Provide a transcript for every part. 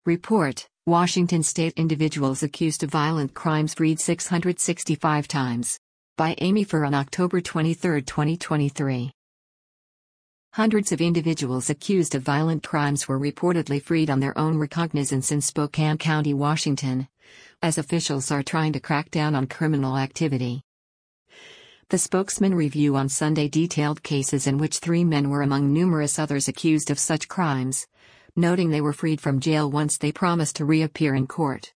Report: Washington State individuals accused of violent crimes freed 665 times. By Amy Furr on October 23, 2023. Hundreds of individuals accused of violent crimes were reportedly freed on their own recognizance in Spokane County, Washington, as officials are trying to crack down on criminal activity. The Spokesman Review on Sunday detailed cases in which 3 men were among numerous others accused of such crimes, noting they were freed from jail once they promised to reappear in court.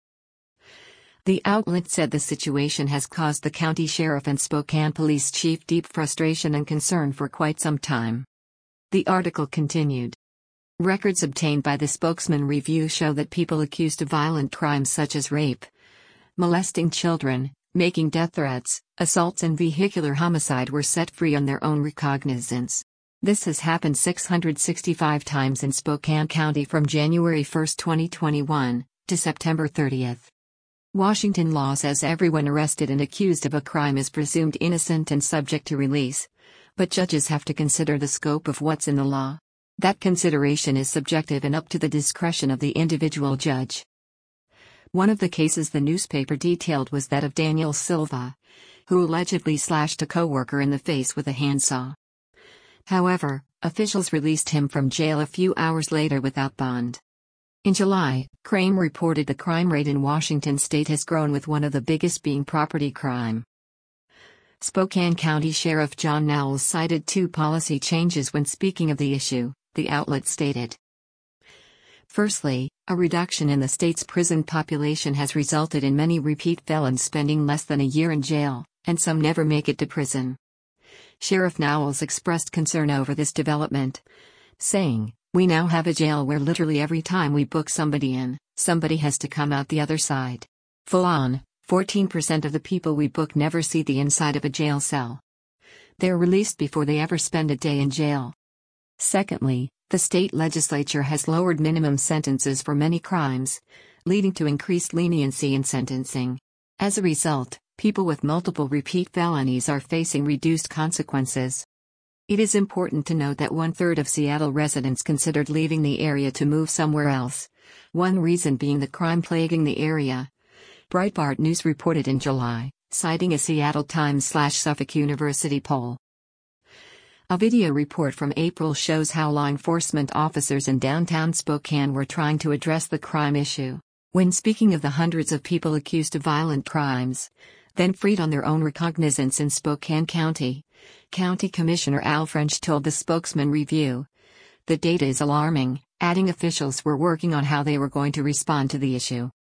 The outlet said the situation has caused the county sheriff and Spokane police chief deep frustration and concern for quite some time. The article continued. Records obtained by the Spokesman Review show that people accused of violent crimes such as rape, molesting children, making death threats, assaults and vehicular homicide were set free on their own recognizance. This has happened 665 times in Spokane County from January 1, 2021, to September 30. Washington law says everyone arrested and accused of a crime is presumed innocent and subject to release, but judges have to consider the scope of what's in the law. That consideration is subjective and up to the discretion of the individual judge. One of the cases the newspaper detailed was that of Daniel Silva, who allegedly slashed a coworker in the face with a handsaw. However, officials released him from jail a few hours later without bond. In July, Crame reported the crime rate in Washington state has grown, with one of the biggest being property crime. Spokane County Sheriff John Knowles cited 2 policy changes when speaking of the issue, the outlet stated. Firstly, a reduction in the state's prison population has resulted in many repeat felons spending less than a year in jail, and some never make it to prison. Sheriff Knowles expressed concern over this development, saying, "We now have a jail where literally every time we book somebody in, somebody has to come out the other side. Full on, 14% of the people we book never see the inside of a jail cell. They're released before they ever spend a day in jail." Secondly, the state legislature has lowered minimum sentences for many crimes, leading to increased leniency in sentencing. As a result, people with multiple repeat felonies are facing reduced consequences. It is important to note that 1/3 of Seattle residents considered leaving the area to move somewhere else, one reason being the crime plaguing the area. Breitbart News reported in July, citing a Seattle Times/Suffolk University poll. A video report from April shows how law enforcement officers in downtown Spokane were trying to address the crime issue. When speaking of the hundreds of people accused of violent crimes, then freed on their own recognizance in Spokane County, County Commissioner Al French told the Spokesman Review, "The data is alarming," adding officials were working on how they were going to respond to the issue.